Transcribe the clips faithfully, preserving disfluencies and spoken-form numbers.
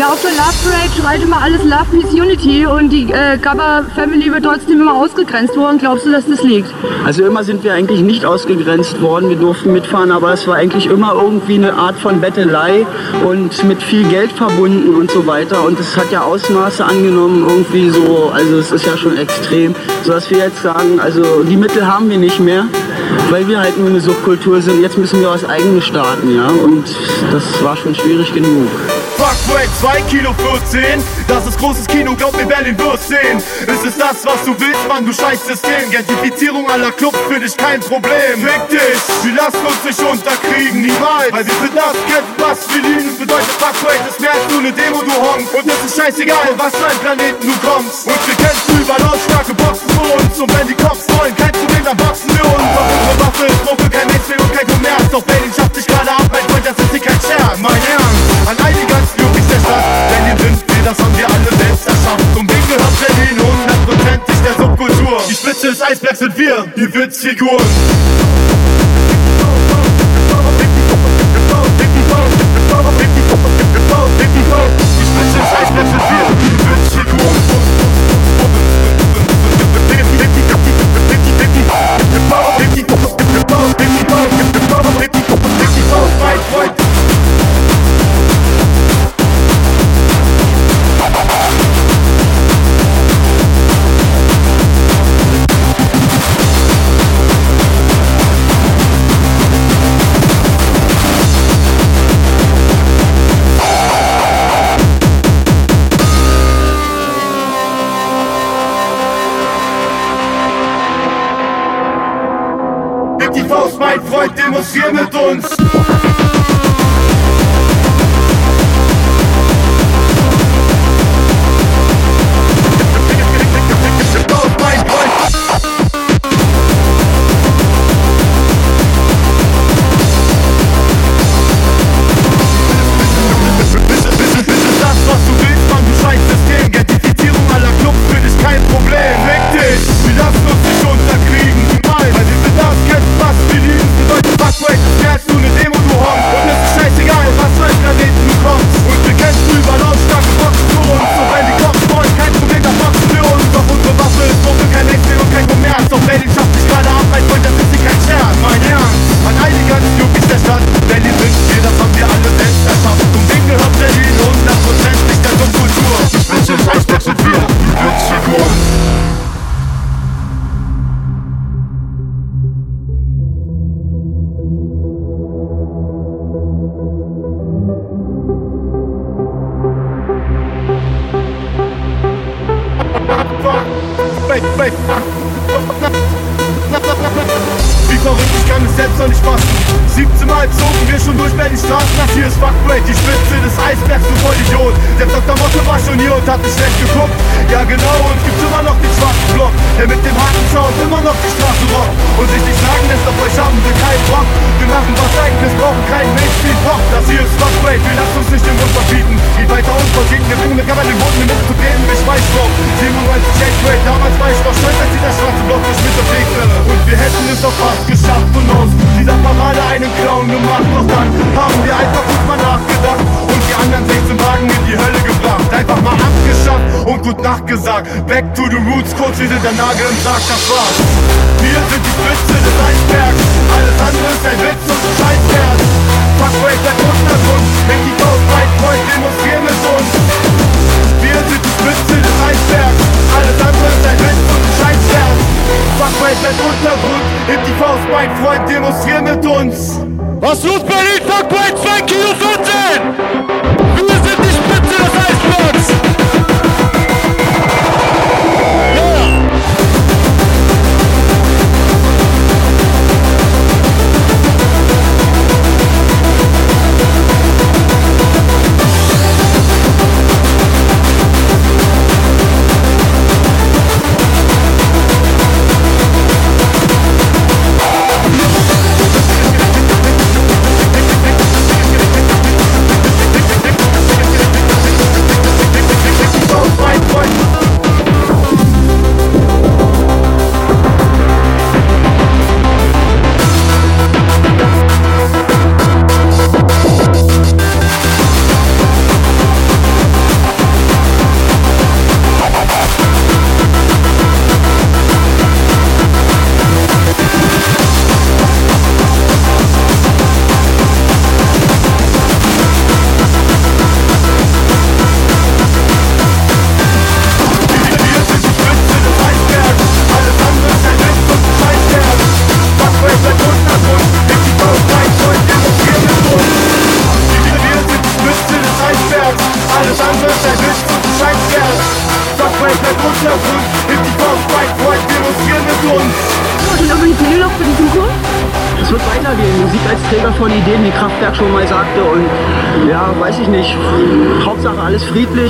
Ja, auf der Love Parade schreit immer alles Love, Peace, Unity und die äh, Gabba Family wird trotzdem immer ausgegrenzt. Woran glaubst du, dass das liegt? Also immer sind wir eigentlich nicht ausgegrenzt worden. Wir durften mitfahren, aber es war eigentlich immer irgendwie eine Art von Bettelei und mit viel Geld verbunden und so weiter. Und es hat ja Ausmaße angenommen irgendwie so, also es ist ja schon extrem, sodass wir jetzt sagen, also die Mittel haben wir nicht mehr, weil wir halt nur eine Subkultur sind. Jetzt müssen wir was Eigenes starten, ja, und das war schon schwierig genug. Fuckway zwei Kilo vierzehn, das ist großes Kino, glaub mir, Berlin wirst sehen. Es ist das, was du willst, Mann, du scheiß System. Gentrifizierung aller Clubs für dich kein Problem. Fick dich, wir lassen uns nicht unterkriegen, niemals. Weil wir für das kämpfen, was wir lieben. Das bedeutet Fuckway, das ist mehr als nur eine Demo, du Honk. Und es ist scheißegal, was für ein Planeten du kommst. Und wir kämpfen überall aus, starke Boxen für uns. Und wenn die Cops wollen, kein Problem, dann wachsen wir uns. Doch unsere Waffe ist Mucke, kein Mainstream und kein Kommerz. Doch Berlin schafft sich gerade ab, mein Freund, das ist hier kein Scherz. Mein Ernst, an all die ganzen Jungs der Stadt, Berlin sind wir, das haben wir alle selbst erschafft. Und wem gehört Berlin hundertprozentig der Subkultur? Die Spitze des Eisbergs sind wir, die Witzfiguren. Die Spitze des Eisbergs sind wir, die Witzfiguren. Mein Freund, demonstrier mit uns. Wie verrückt, ich kann es selbst noch nicht fassen. siebzehn Mal zogen wir schon durch Berlin Straßen. Das hier ist Fuckway, die Spitze des Eisbergs, du Vollidiot. Selbst Doktor Motte war schon hier und hat nicht schlecht geguckt. Ja genau, und gibt's immer noch den schwarzen Block, der mit dem harten Sound immer noch die Straße rockt. Und sich nicht sagen lässt, auf euch haben wir keinen Bock. Wir machen was Eigenes, brauchen keinen Mainstream-Pop. Das hier ist Fuckway, wir lassen uns nicht den Mund verbieten. Geht weiter unvergeben, wir bringen mit Gabba den Boden mit zu reden, ich weiß noch. siebenundneunzig Shake, damals war ich noch stolz, als dieser schwarze Block durch mit der Wege. Und wir hätten es auch fast geschafft und aus dieser Parade einen Clown gemacht. Doch dann haben wir einfach gut mal nachgedacht und die anderen sechzehn Wagen in die Hölle gebracht. Einfach mal abgeschafft und gut Nacht gesagt. Back to the roots, kurz wie der Nagel im Sarg, das war's. Wir sind die Spitze des Eisbergs, alles andere ist ein Witz und ein Scheißkerl. Fuckway bleibt Untergrund, wenn die Faust breit freut, demonstrieren mit uns. Wir sind die Spitze des Eisbergs, alles andere ist ein Witz und ein Scheißkerl. Fuckway bleibt Untergrund, hebt die Faust breit, Freund, demonstrieren mit uns. Was los Berlin, Fuckway zwei Kilo vierzehn! Wir sind die Spitze des Eisbergs! es wird weitergehen. Musik als Träger von Ideen, wie Kraftwerk schon mal sagte. Und ja, weiß ich nicht. Hauptsache alles friedlich.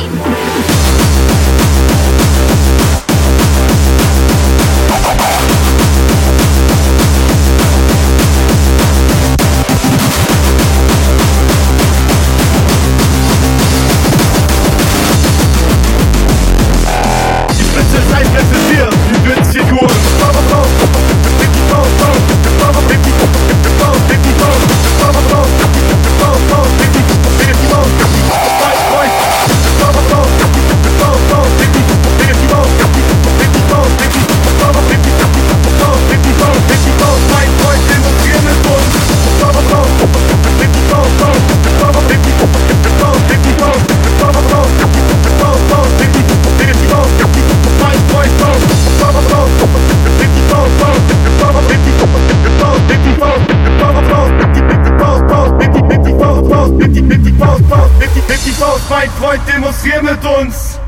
Mein Freund, demonstrier mit uns!